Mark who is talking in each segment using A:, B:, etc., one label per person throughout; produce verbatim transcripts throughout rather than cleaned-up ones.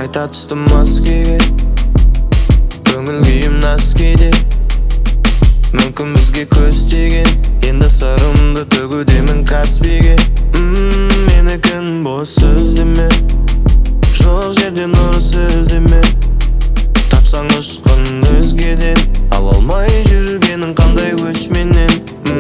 A: қайта түстім маскеге, көңіл күйім наскейде. Мүмкін бізге көз тиген, енді сырымды төгудемін Каспийге. Менікін бос сөз деме, жоқ жерден ұрыс іздеме. Тапсаң ұшқын өзгеден, ала алмай жүргенің қандай өшменен.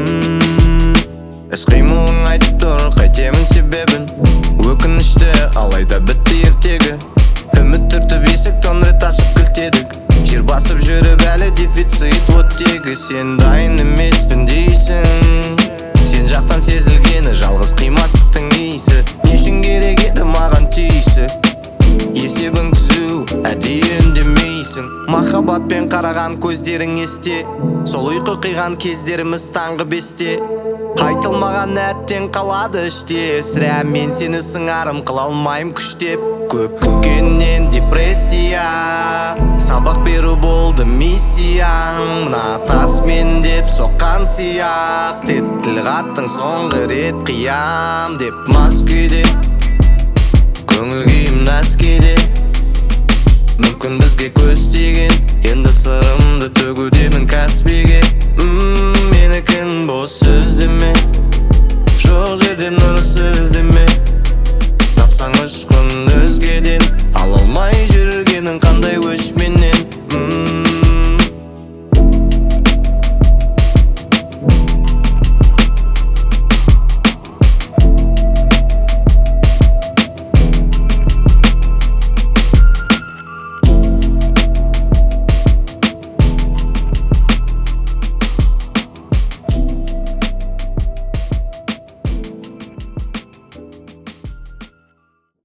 A: Іс-қимылың айтып тұр, қайтемін себебін. Өкінішті алайда бітті ертегі. Үміт түртіп есік рет ашып кілтедік. Жер басып жүріп әлі дефицит оттегі. Сен дайын емеспін дейсің, сен жақтан сезілгені жалғыз қимастықтың иісі. Не үшін керек еді маған түйісі, есебің түзу әдейі үндемейсің. Махаббатпен қараған көздерің есте, сол ұйқы қиған кездеріміз таңғы бесте. Айтылмаған әттен қалады іште, сірә мен сені сыңарым қыла алмайым күштеп. Көп күткеннен депрессия, сабақ беру болды миссияң. Мына тас мен деп соққан сияқ, деп тіл қаттың соңғы рет қиям деп мас күйде. Көңіл күйім наскейде, мүмкін бізге көз тиген, енді сырымды төгудемін Каспийге. Менікін бос сөз деме, жоқ жерден ұрыс іздеме. Тапсаң ұшқын өзгеден, ала алмай жүргенің қандай өшмен.